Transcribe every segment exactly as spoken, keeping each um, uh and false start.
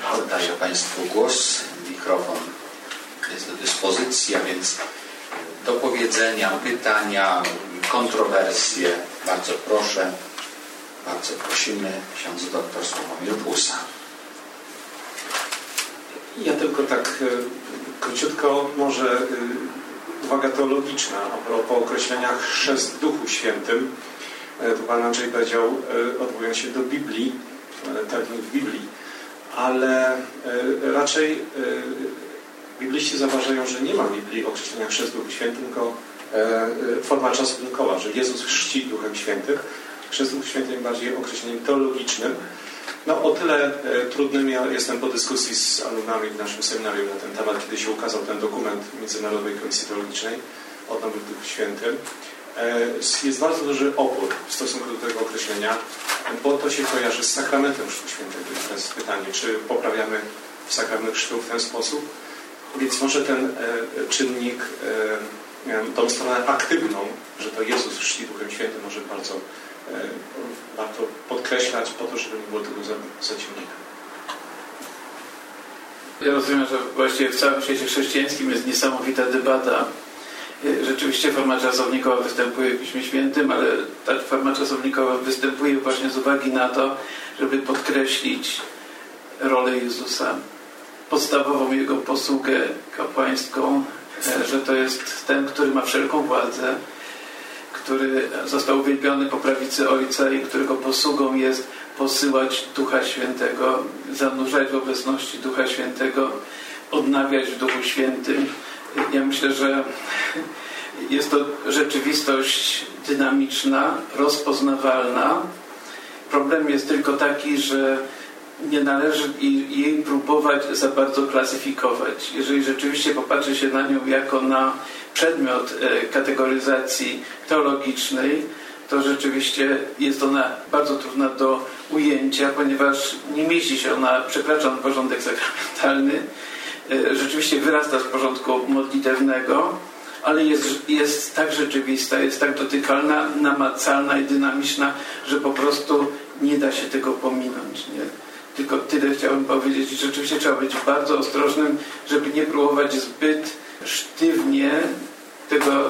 Oddaję Państwu głos. Mikrofon jest do dyspozycji, a więc do powiedzenia, pytania, kontrowersje. Bardzo proszę, bardzo prosimy ksiądz doktor Sławomir Busa. Ja tylko tak króciutko może uwaga teologiczna a propos określenia chrzest w Duchu Świętym. To Pan Andrzej powiedział, odwołując się do Biblii, termin w Biblii, ale raczej bibliści zauważają, że nie ma w Biblii określenia chrzest w Duchu Świętym, tylko forma czasownikowa, że Jezus chrzci Duchem Świętym. Chrzest w Duchu Świętym bardziej określeniem teologicznym. No o tyle e, trudnym ja jestem po dyskusji z alumnami w naszym seminarium na ten temat, kiedy się ukazał ten dokument Międzynarodowej Komisji Teologicznej Odnowy w Duchu Świętym. E, jest bardzo duży opór w stosunku do tego określenia, bo to się kojarzy z sakramentem Chrztu Świętego. I teraz pytanie, czy poprawiamy sakrament chrztu w ten sposób? Więc może ten e, czynnik, e, tą stronę aktywną, że to Jezus chrzci Duchem Świętym, może bardzo warto podkreślać po to, żeby nie było tego zaciemnienia. Ja rozumiem, że właściwie w całym świecie chrześcijańskim jest niesamowita debata. Rzeczywiście forma czasownikowa występuje w Piśmie Świętym, ale ta forma czasownikowa występuje właśnie z uwagi na to, żeby podkreślić rolę Jezusa, podstawową Jego posługę kapłańską, że to jest ten, który ma wszelką władzę, który został uwielbiony po prawicy Ojca i którego posługą jest posyłać Ducha Świętego, zanurzać w obecności Ducha Świętego, odnawiać w Duchu Świętym. Ja myślę, że jest to rzeczywistość dynamiczna, rozpoznawalna. Problem jest tylko taki, że nie należy jej próbować za bardzo klasyfikować. Jeżeli rzeczywiście popatrzy się na nią jako na przedmiot kategoryzacji teologicznej, to rzeczywiście jest ona bardzo trudna do ujęcia, ponieważ nie mieści się ona, przekracza on porządek sakramentalny, rzeczywiście wyrasta z porządku modlitewnego, ale jest, jest tak rzeczywista, jest tak dotykalna, namacalna i dynamiczna, że po prostu nie da się tego pominąć. Nie? Tylko tyle chciałbym powiedzieć, że rzeczywiście trzeba być bardzo ostrożnym, żeby nie próbować zbyt sztywnie tego,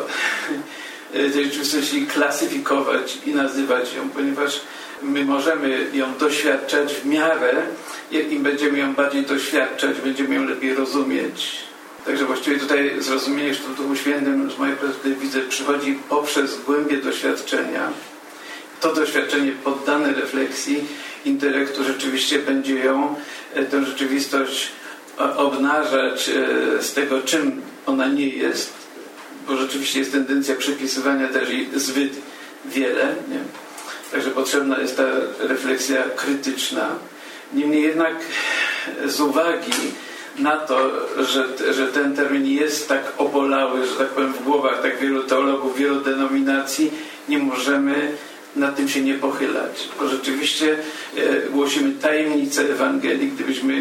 tej rzeczywistości klasyfikować i nazywać ją, ponieważ my możemy ją doświadczać w miarę, im będziemy ją bardziej doświadczać, będziemy ją lepiej rozumieć. Także właściwie tutaj zrozumienie chrztu w Duchu Świętym z mojej perspektywy widzę przychodzi poprzez głębię doświadczenia. To doświadczenie poddane refleksji intelektu rzeczywiście będzie ją, tę rzeczywistość obnażać z tego, czym ona nie jest, bo rzeczywiście jest tendencja przypisywania też jej zbyt wiele. Nie? Także potrzebna jest ta refleksja krytyczna. Niemniej jednak z uwagi na to, że, że ten termin jest tak obolały, że tak powiem, w głowach tak wielu teologów, wielu denominacji, nie możemy nad tym się nie pochylać. Bo rzeczywiście e, głosimy tajemnicę Ewangelii, gdybyśmy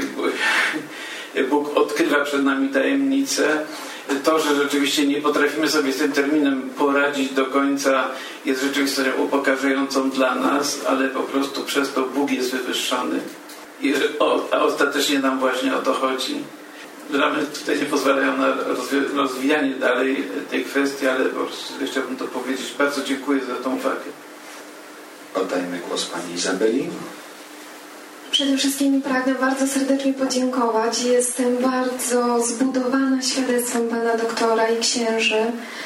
Bóg odkrywa przed nami tajemnicę. To, że rzeczywiście nie potrafimy sobie z tym terminem poradzić do końca, jest rzeczywistością upokarzającą dla nas, ale po prostu przez to Bóg jest wywyższony. I o, a ostatecznie nam właśnie o to chodzi. Ramy tutaj nie pozwalają na rozwijanie dalej tej kwestii, ale po prostu chciałbym to powiedzieć. Bardzo dziękuję za tą uwagę. Oddajmy głos pani Izabeli. Przede wszystkim pragnę bardzo serdecznie podziękować. Jestem bardzo zbudowana świadectwem pana doktora i księży.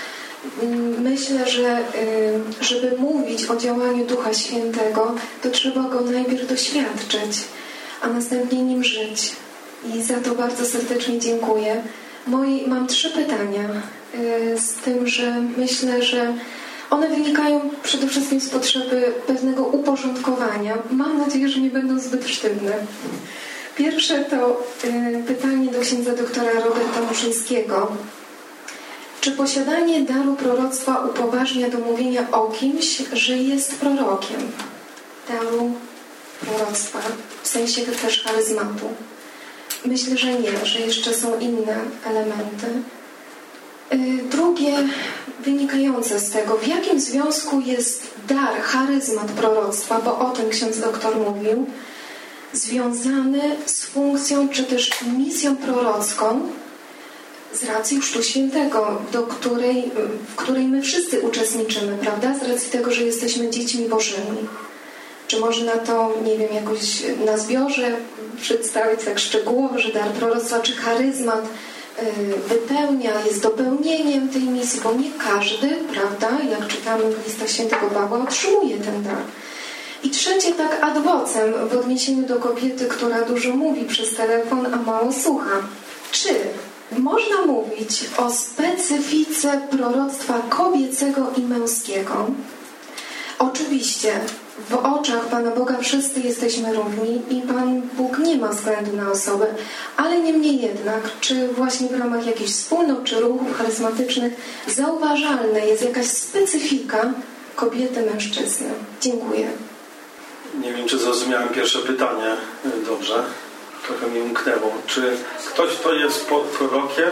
Myślę, że żeby mówić o działaniu Ducha Świętego, to trzeba go najpierw doświadczyć, a następnie nim żyć. I za to bardzo serdecznie dziękuję. Moi, mam trzy pytania, z tym, że myślę, że one wynikają przede wszystkim z potrzeby pewnego uporządkowania. Mam nadzieję, że nie będą zbyt sztywne. Pierwsze to y, pytanie do księdza doktora Roberta Muszyńskiego. Czy posiadanie daru proroctwa upoważnia do mówienia o kimś, że jest prorokiem? Daru proroctwa, w sensie też charyzmatu. Myślę, że nie, że jeszcze są inne elementy. Drugie, wynikające z tego, w jakim związku jest dar, charyzmat proroctwa, bo o tym ksiądz doktor mówił, związany z funkcją czy też misją prorocką z racji Chrztu Świętego, do której, w której my wszyscy uczestniczymy, prawda? Z racji tego, że jesteśmy dziećmi Bożymi. Czy można to, nie wiem, jakoś na zbiorze przedstawić tak szczegółowo, że dar proroctwa czy charyzmat wypełnia, jest dopełnieniem tej misji, bo nie każdy, prawda, jak czytamy w listach świętego Pawła, otrzymuje ten dar. I trzecie, tak ad vocem, w odniesieniu do kobiety, która dużo mówi przez telefon, a mało słucha. Czy można mówić o specyfice proroctwa kobiecego i męskiego? Oczywiście, w oczach Pana Boga wszyscy jesteśmy równi i Pan Bóg nie ma względu na osobę, ale niemniej jednak, czy właśnie w ramach jakichś wspólnot czy ruchów charyzmatycznych zauważalna jest jakaś specyfika kobiety, mężczyzny? Dziękuję. Nie wiem, czy zrozumiałem pierwsze pytanie dobrze. Trochę mi umknęło. Czy ktoś, kto jest prorokiem?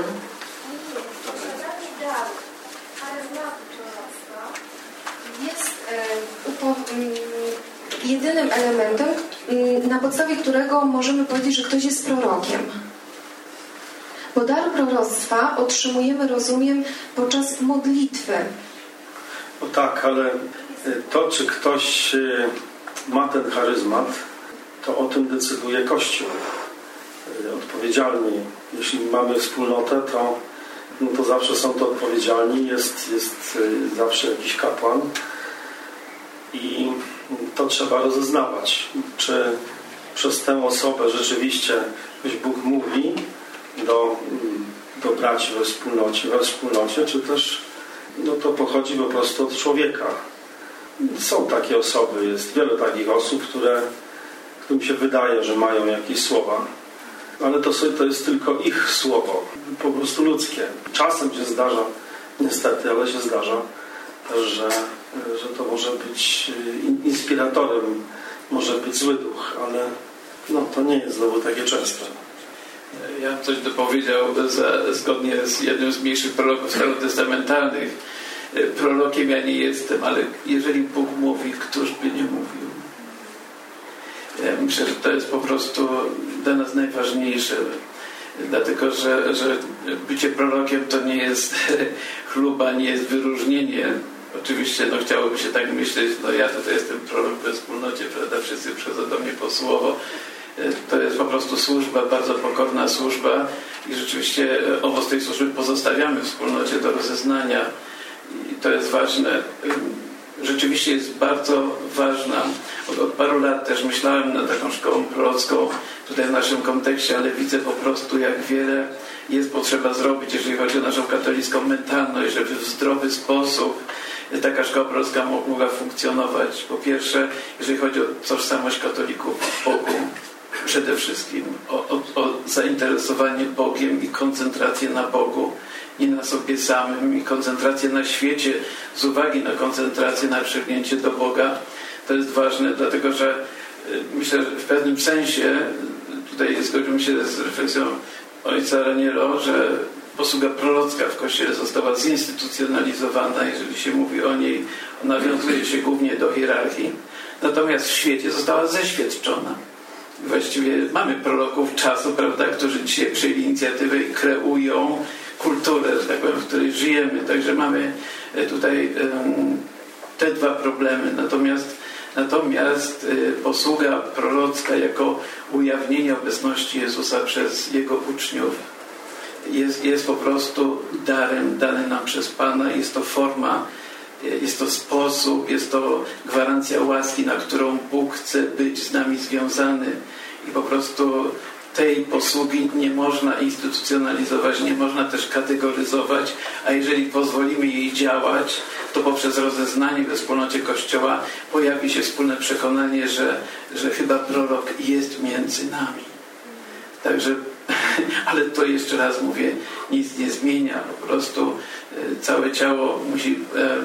Jest e, upo, m, jedynym elementem, m, na podstawie którego możemy powiedzieć, że ktoś jest prorokiem. Bo dar proroctwa otrzymujemy, rozumiem, podczas modlitwy. No tak, ale to, czy ktoś ma ten charyzmat, to o tym decyduje Kościół. Odpowiedzialni. Jeśli mamy wspólnotę, to, no to zawsze są to odpowiedzialni. Jest, jest zawsze jakiś kapłan. I to trzeba rozeznawać. Czy przez tę osobę rzeczywiście ktoś Bóg mówi do, do braci we wspólnocie, we wspólnocie, czy też no to pochodzi po prostu od człowieka. Są takie osoby, jest wiele takich osób, które, którym się wydaje, że mają jakieś słowa, ale to, to jest tylko ich słowo, po prostu ludzkie. Czasem się zdarza, niestety, ale się zdarza, że, że to może być inspiratorem, może być zły duch, ale no, to nie jest znowu takie częste. Ja coś dopowiedział za, zgodnie z jednym z mniejszych proroków starotestamentalnych. Prorokiem ja nie jestem, ale jeżeli Bóg mówi, któż by nie mówił? Ja myślę, że to jest po prostu dla nas najważniejsze, dlatego że, że bycie prorokiem to nie jest chluba, nie jest wyróżnienie. Oczywiście no, chciałoby się tak myśleć, no ja tutaj jestem prorok we wspólnocie, prawda, wszyscy przychodzą do mnie po słowo. To jest po prostu służba, bardzo pokorna służba i rzeczywiście owoc tej służby pozostawiamy w wspólnocie do rozeznania i to jest ważne. Rzeczywiście jest bardzo ważna. Od, od paru lat też myślałem nad taką szkołą prorocką tutaj w naszym kontekście, ale widzę po prostu, jak wiele jest potrzeba zrobić, jeżeli chodzi o naszą katolicką mentalność, żeby w zdrowy sposób taka szkoła prorocka mogła funkcjonować. Po pierwsze, jeżeli chodzi o tożsamość katolików w Bogu, przede wszystkim o, o, o zainteresowanie Bogiem i koncentrację na Bogu, nie na sobie samym, i koncentrację na świecie z uwagi na koncentrację na przygnięcie do Boga. To jest ważne, dlatego że myślę, że w pewnym sensie, tutaj zgodziłbym się z refleksją ojca Raniero, że posługa prorocka w Kościele została zinstytucjonalizowana, jeżeli się mówi o niej, nawiązuje się głównie do hierarchii, natomiast w świecie została zeświadczona. Właściwie mamy proroków czasu, prawda, którzy dzisiaj przyjęli inicjatywę i kreują kulturę, że tak powiem, w której żyjemy. Także mamy tutaj um, te dwa problemy. Natomiast, natomiast y, posługa prorocka jako ujawnienie obecności Jezusa przez Jego uczniów jest, jest po prostu darem dany nam przez Pana. Jest to forma, jest to sposób, jest to gwarancja łaski, na którą Bóg chce być z nami związany i po prostu tej posługi nie można instytucjonalizować, nie można też kategoryzować, a jeżeli pozwolimy jej działać, to poprzez rozeznanie we wspólnocie Kościoła pojawi się wspólne przekonanie, że, że chyba prorok jest między nami. Także, ale to jeszcze raz mówię, nic nie zmienia, po prostu całe ciało musi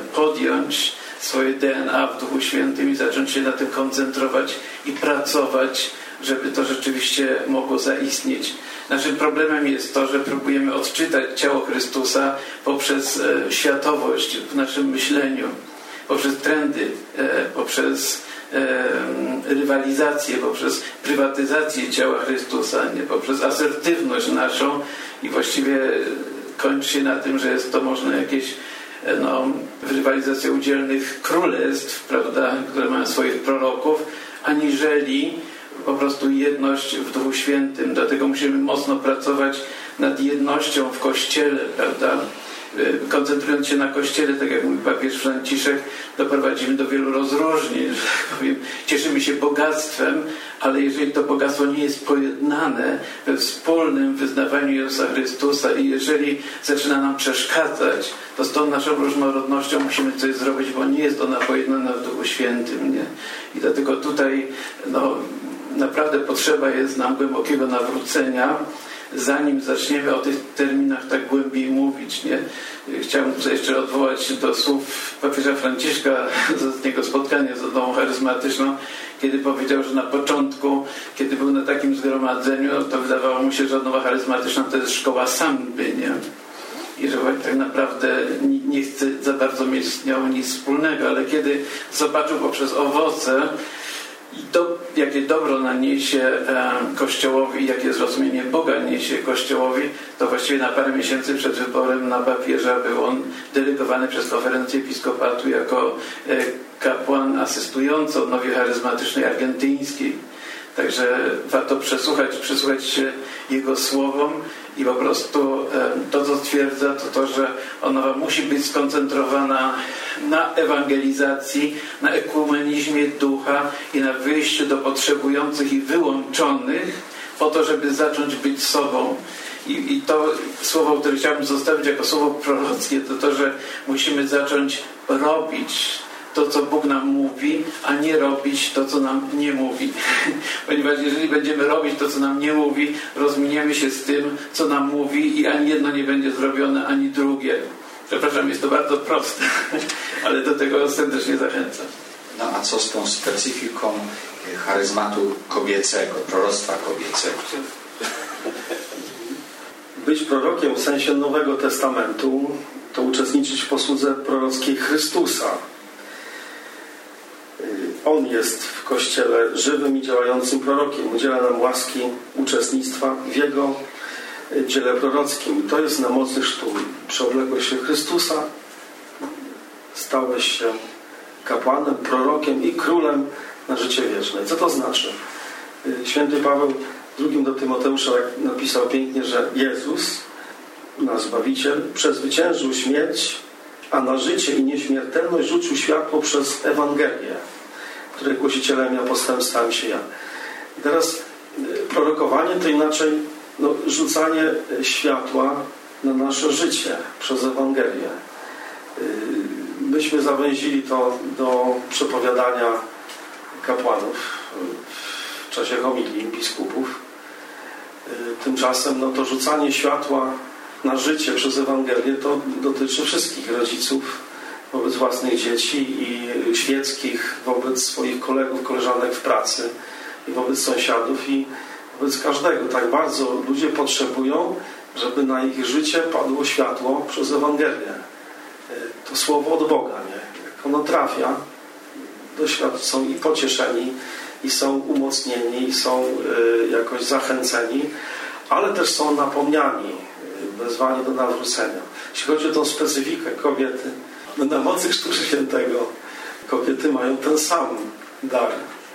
podjąć swoje D N A w Duchu Świętym i zacząć się na tym koncentrować i pracować, żeby to rzeczywiście mogło zaistnieć. Naszym problemem jest to, że próbujemy odczytać ciało Chrystusa poprzez światowość w naszym myśleniu, poprzez trendy, poprzez rywalizację, poprzez prywatyzację ciała Chrystusa, nie poprzez asertywność naszą i właściwie kończy się na tym, że jest to można jakieś no, rywalizacja udzielnych królestw, prawda, które mają swoich proroków, aniżeli po prostu jedność w Duchu Świętym. Dlatego musimy mocno pracować nad jednością w Kościele, prawda? Koncentrując się na Kościele, tak jak mówi papież Franciszek, doprowadzimy do wielu rozróżnień, że tak powiem, cieszymy się bogactwem, ale jeżeli to bogactwo nie jest pojednane we wspólnym wyznawaniu Jezusa Chrystusa i jeżeli zaczyna nam przeszkadzać, to z tą naszą różnorodnością musimy coś zrobić, bo nie jest ona pojednana w Duchu Świętym, nie? I dlatego tutaj no, naprawdę potrzeba jest nam głębokiego nawrócenia, zanim zaczniemy o tych terminach tak głębiej mówić, nie? Chciałbym tutaj jeszcze odwołać się do słów papieża Franciszka z ostatniego spotkania z odnową charyzmatyczną, kiedy powiedział, że na początku, kiedy był na takim zgromadzeniu, to wydawało mu się, że odnowa charyzmatyczna to jest szkoła samby, nie? I że tak naprawdę nie chce za bardzo mieć z nią nic wspólnego, ale kiedy zobaczył poprzez owoce i to, jakie dobro naniesie e, Kościołowi, jakie zrozumienie Boga niesie Kościołowi, to właściwie na parę miesięcy przed wyborem na papieża był on delegowany przez konferencję episkopatu jako e, kapłan asystujący odnowie charyzmatycznej argentyńskiej. Także warto przesłuchać, przysłuchać się jego słowom i po prostu e, to, co stwierdza, to to, że ona musi być skoncentrowana na ewangelizacji, na ekumenizmie ducha i na wyjściu do potrzebujących i wyłączonych po to, żeby zacząć być sobą. I, i to słowo, które chciałbym zostawić jako słowo prorockie, to to, że musimy zacząć robić to, co Bóg nam mówi, a nie robić to, co nam nie mówi. Ponieważ jeżeli będziemy robić to, co nam nie mówi, rozminiemy się z tym, co nam mówi i ani jedno nie będzie zrobione, ani drugie. Przepraszam, jest to bardzo proste, ale do tego serdecznie zachęcam. No a co z tą specyfiką charyzmatu kobiecego, proroctwa kobiecego? Być prorokiem w sensie Nowego Testamentu to uczestniczyć w posłudze prorockiej Chrystusa. On jest w Kościele żywym i działającym prorokiem. Udziela nam łaski uczestnictwa w Jego dziele prorockim. To jest na mocy chrztu. Przeobległeś się Chrystusa, stałeś się kapłanem, prorokiem i królem na życie wieczne. Co to znaczy? Święty Paweł w drugim do Tymoteusza napisał pięknie, że Jezus, nasz Zbawiciel, przezwyciężył śmierć, a na życie i nieśmiertelność rzucił światło przez Ewangelię, której głosicielem i apostołem stałem się ja. I teraz prorokowanie to inaczej no, rzucanie światła na nasze życie przez Ewangelię. Myśmy zawęzili to do przepowiadania kapłanów w czasie homilii biskupów. Tymczasem no, to rzucanie światła na życie przez Ewangelię to dotyczy wszystkich rodziców wobec własnych dzieci i świeckich wobec swoich kolegów, koleżanek w pracy i wobec sąsiadów i wobec każdego. Tak bardzo ludzie potrzebują, żeby na ich życie padło światło przez Ewangelię. To słowo od Boga, nie? Jak ono trafia, są i pocieszeni, i są umocnieni, i są jakoś zachęceni, ale też są napomniani, wezwani do nawrócenia. Jeśli chodzi o tą specyfikę kobiety, no na mocy Chrztu Świętego kobiety mają ten sam dar.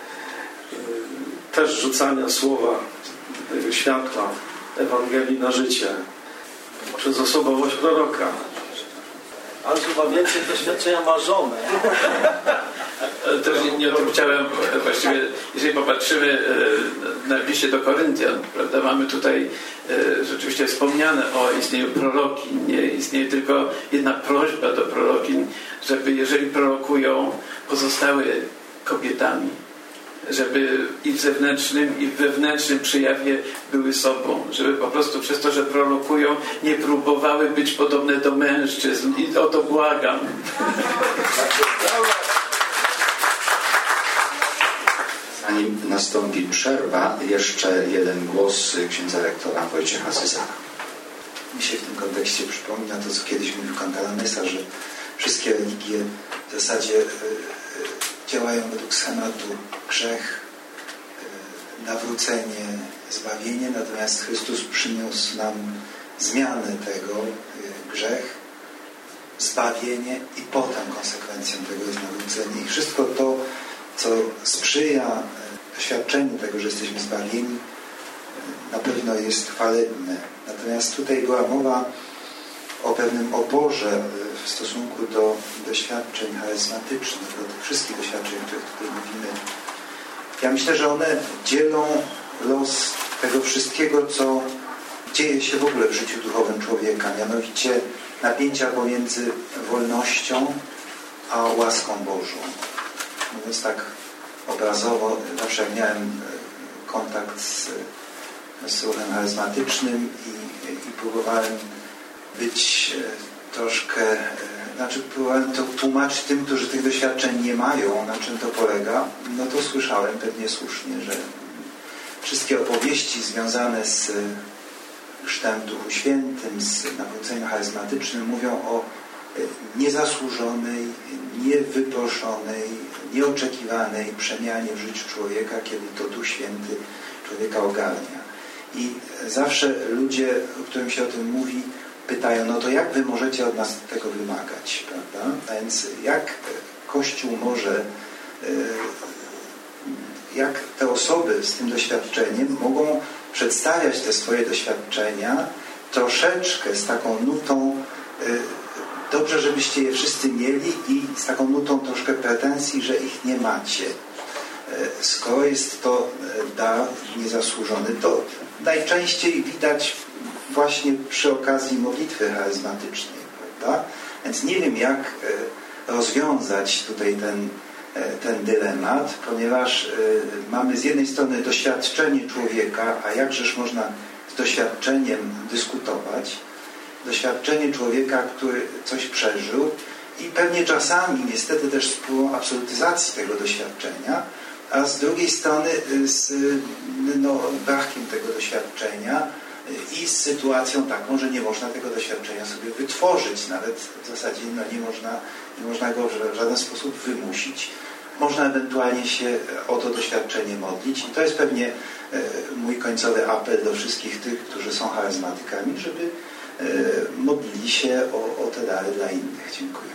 Też rzucania słowa, tego światła, Ewangelii na życie przez osobowość proroka. Andrzej ma więcej doświadczenia ma żonę. Też nie, nie o tym chciałem właściwie, jeżeli popatrzymy na liście do Koryntian, prawda, mamy tutaj rzeczywiście wspomniane o istnieniu prorokiń. Nie istnieje tylko jedna prośba do prorokiń, żeby jeżeli prorokują, pozostały kobietami. Żeby i w zewnętrznym, i w wewnętrznym przejawie były sobą. Żeby po prostu przez to, że prorokują, nie próbowały być podobne do mężczyzn. I o to błagam. Zanim nastąpi przerwa, jeszcze jeden głos księdza rektora Wojciecha Cezara. Mi się w tym kontekście przypomina to, co kiedyś mówił Cantalamessa, że wszystkie religie w zasadzie działają według schematu grzech, nawrócenie, zbawienie, natomiast Chrystus przyniósł nam zmianę tego, grzech, zbawienie i potem konsekwencją tego jest nawrócenie. I wszystko to, co sprzyja doświadczeniu tego, że jesteśmy zbawieni, na pewno jest chwalebne. Natomiast tutaj była mowa o pewnym oporze w stosunku do doświadczeń charyzmatycznych, do tych wszystkich doświadczeń, o których tutaj mówimy. Ja myślę, że one dzielą los tego wszystkiego, co dzieje się w ogóle w życiu duchowym człowieka, mianowicie napięcia pomiędzy wolnością a łaską Bożą. Mówiąc tak obrazowo, zawsze jak miałem kontakt z, z ruchem charyzmatycznym i, i próbowałem być troszkę, znaczy próbowałem to tłumaczyć tym, którzy tych doświadczeń nie mają, na czym to polega, no to słyszałem pewnie słusznie, że wszystkie opowieści związane z chrztem w Duchu Świętym, z nawróceniem charyzmatycznym mówią o niezasłużonej, niewyproszonej, nieoczekiwanej przemianie w życiu człowieka, kiedy to Duch Święty człowieka ogarnia. I zawsze ludzie, którym się o tym mówi, pytają, no to jak wy możecie od nas tego wymagać, prawda? A więc jak Kościół może, jak te osoby z tym doświadczeniem mogą przedstawiać te swoje doświadczenia troszeczkę z taką nutą, dobrze, żebyście je wszyscy mieli, i z taką nutą troszkę pretensji, że ich nie macie. Skoro jest to dar niezasłużony, to najczęściej widać właśnie przy okazji modlitwy charyzmatycznej, prawda? Więc nie wiem, jak rozwiązać tutaj ten, ten dylemat, ponieważ mamy z jednej strony doświadczenie człowieka, a jakżeż można z doświadczeniem dyskutować, doświadczenie człowieka, który coś przeżył, i pewnie czasami niestety też z próbą absolutyzacji tego doświadczenia, a z drugiej strony z no, brakiem tego doświadczenia i z sytuacją taką, że nie można tego doświadczenia sobie wytworzyć. Nawet w zasadzie no, nie można, nie można go w żaden sposób wymusić. Można ewentualnie się o to doświadczenie modlić. I to jest pewnie mój końcowy apel do wszystkich tych, którzy są charyzmatykami, żeby modlili się o, o te dary dla innych. Dziękuję.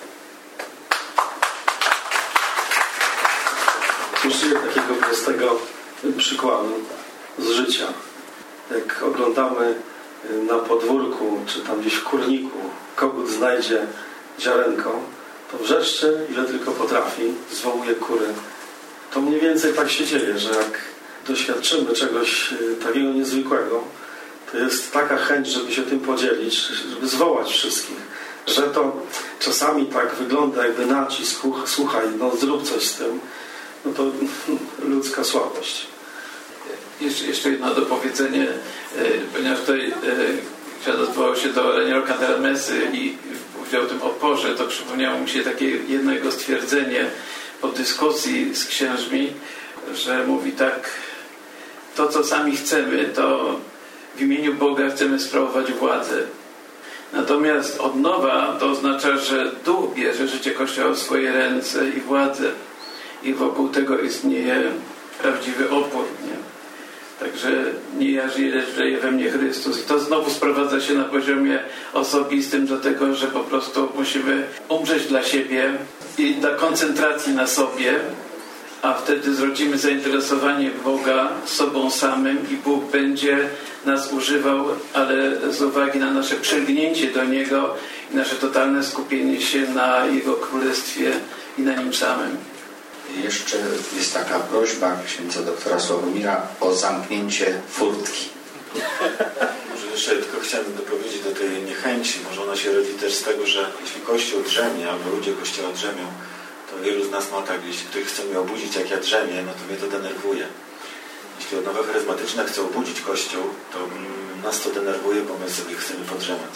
Użyję takiego prostego przykładu z życia. Jak oglądamy na podwórku, czy tam gdzieś w kurniku, kogut znajdzie ziarenko, to wrzeszczy, ile tylko potrafi, zwołuje kury. To mniej więcej tak się dzieje, że jak doświadczymy czegoś takiego niezwykłego, to jest taka chęć, żeby się tym podzielić, żeby zwołać wszystkich. Że to czasami tak wygląda jakby nacisk, słuchaj, no zrób coś z tym, no to ludzka słabość. Jeszcze, jeszcze jedno dopowiedzenie, ponieważ tutaj ksiądz odwołał się do Raniero Cantalamessy i powiedział o tym oporze, to przypomniało mi się takie jedno jego stwierdzenie po dyskusji z księżmi, że mówi tak, to co sami chcemy, to w imieniu Boga chcemy sprawować władzę. Natomiast odnowa to oznacza, że Duch bierze życie Kościoła w swoje ręce i władzę. I wokół tego istnieje prawdziwy opór. Nie? Także nie ja żyję, lecz żyje we mnie Chrystus. I to znowu sprowadza się na poziomie osobistym do tego, że po prostu musimy umrzeć dla siebie i dla koncentracji na sobie, a wtedy zrodzimy zainteresowanie Boga sobą samym i Bóg będzie nas używał, ale z uwagi na nasze przylgnięcie do Niego i nasze totalne skupienie się na Jego Królestwie i na Nim samym. Jeszcze jest taka prośba księdza doktora Sławomira o zamknięcie furtki. Może jeszcze tylko chciałem dopowiedzieć do tej niechęci. Może ona się rodzi też z tego, że jeśli Kościół drzemie, albo ludzie Kościoła drzemią, to wielu z nas ma tak, jeśli ktoś chce mnie obudzić, jak ja drzemię, no to mnie to denerwuje. Jeśli odnowy charyzmatyczne chce obudzić Kościół, to nas to denerwuje, bo my sobie chcemy podrzemać.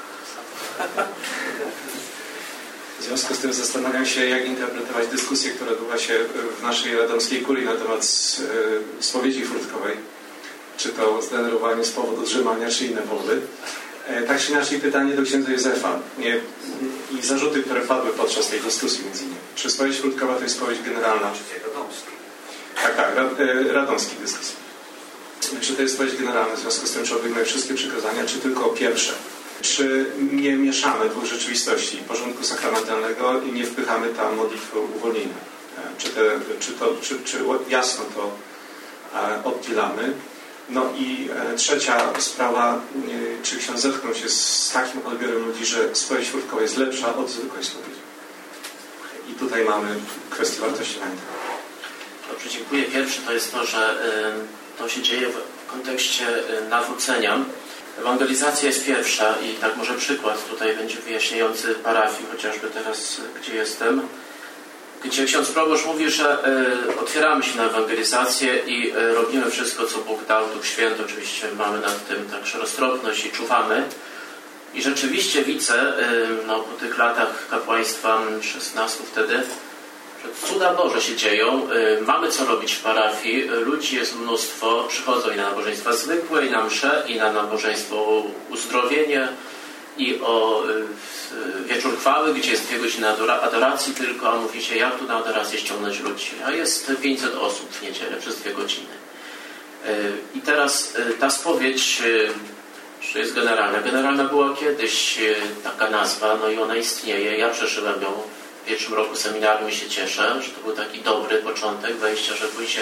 W związku z tym zastanawiam się, jak interpretować dyskusję, która odbyła się w naszej radomskiej kuli na temat spowiedzi furtkowej. Czy to zdenerwowanie z powodu drzemania, czy inne powody. Tak czy inaczej pytanie do księdza Józefa nie, i zarzuty, które padły podczas tej dyskusji między innymi. Czy spowiedź śródkowa to jest spowiedź generalna? Tak, tak, radomski dyskusji. Czy to jest spowiedź generalna, w związku z tym, czy obejmuje wszystkie przykazania, czy tylko pierwsze? Czy nie mieszamy dwóch rzeczywistości, porządku sakramentalnego i nie wpychamy tam modlitwy uwolnienia? Czy, te, czy, to, czy, czy jasno to oddzielamy? No i trzecia sprawa, czy ksiądz zetknął się z takim odbiorem ludzi, że spowiedź śródkowa jest lepsza od zwykłej spowiedzi? I tutaj mamy kwestię wartościowania. Dobrze, dziękuję. Pierwsze to jest to, że to się dzieje w kontekście nawrócenia. Ewangelizacja jest pierwsza i tak może przykład tutaj będzie wyjaśniający parafii, chociażby teraz, gdzie jestem, gdzie ksiądz proboszcz mówi, że y, otwieramy się na ewangelizację i y, robimy wszystko, co Bóg dał. Duch Święty, oczywiście mamy nad tym także roztropność i czuwamy. I rzeczywiście widzę, y, no, po tych latach kapłaństwa, szesnastu wtedy, że cuda Boże się dzieją. Y, mamy co robić w parafii. Ludzi jest mnóstwo. Przychodzą i na nabożeństwa zwykłe, i na msze, i na nabożeństwo uzdrowienie, i o y, wieczór chwały, gdzie jest dwie godziny adoracji tylko, a mówicie, jak tu na adorację ściągnąć ludzi? A jest pięćset osób w niedzielę przez dwie godziny. Y, I teraz y, ta spowiedź, y, że jest generalna. Generalna była kiedyś y, taka nazwa, no i ona istnieje. Ja przeżyłem ją w pierwszym roku seminarium i się cieszę, że to był taki dobry początek wejścia, żeby się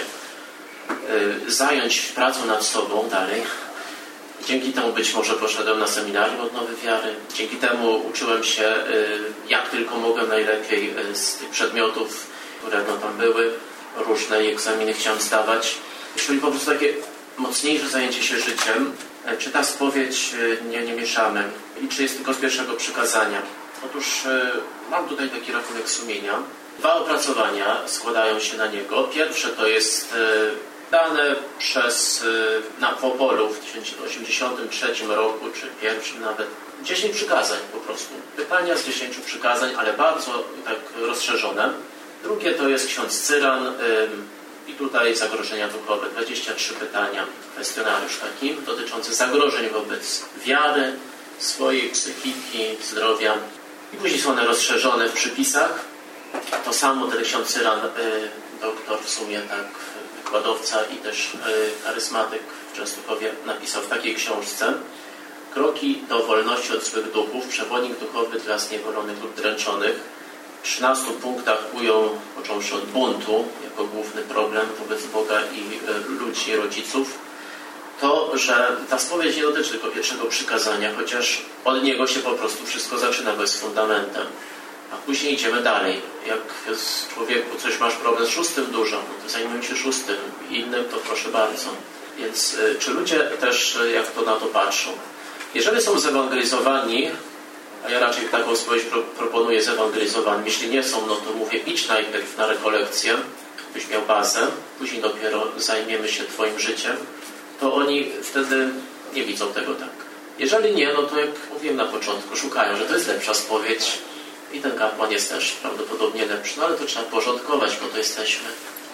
y, zająć pracą nad sobą dalej. Dzięki temu być może poszedłem na seminarium odnowy wiary. Dzięki temu uczyłem się, jak tylko mogłem najlepiej z tych przedmiotów, które no tam były. Różne egzaminy chciałem zdawać. Czyli po prostu takie mocniejsze zajęcie się życiem. Czy ta spowiedź nie, nie mieszamy? I czy jest tylko z pierwszego przykazania? Otóż mam tutaj taki rachunek sumienia. Dwa opracowania składają się na niego. Pierwsze to jest dane przez, na w Opolu w tysiąc dziewięćset osiemdziesiątym trzecim roku, czy pierwszym nawet, dziesięć przykazań po prostu. Pytania z dziesięciu przykazań, ale bardzo tak rozszerzone. Drugie to jest ksiądz Cyran ym, i tutaj zagrożenia duchowe. dwadzieścia trzy pytania, kwestionariusz taki, dotyczący zagrożeń wobec wiary, swojej psychiki, zdrowia. I później są one rozszerzone w przypisach. To samo ten ksiądz Cyran, y, doktor w sumie tak, wykładowca i też charyzmatyk w Częstochowie, napisał w takiej książce Kroki do wolności od złych duchów, przewodnik duchowy dla zniewolonych lub dręczonych. W trzynastu punktach ujął, począwszy od buntu, jako główny problem wobec Boga i ludzi, rodziców. To, że ta spowiedź nie dotyczy tylko pierwszego przykazania, chociaż od niego się po prostu wszystko zaczyna, bo jest fundamentem. A później idziemy dalej. Jak z człowieku coś masz problem z szóstym dużo, no to zajmujmy się szóstym. Innym to proszę bardzo. Więc y, czy ludzie też y, jak to na to patrzą? Jeżeli są zewangelizowani, a ja raczej taką spowiedź pro, proponuję zewangelizowani, jeśli nie są, no to mówię, idź najpierw na rekolekcję, byś miał bazę, później dopiero zajmiemy się twoim życiem, to oni wtedy nie widzą tego tak. Jeżeli nie, no to jak mówiłem na początku, szukają, że to jest lepsza spowiedź, i ten kapłan jest też prawdopodobnie lepszy, no ale to trzeba porządkować, po to jesteśmy.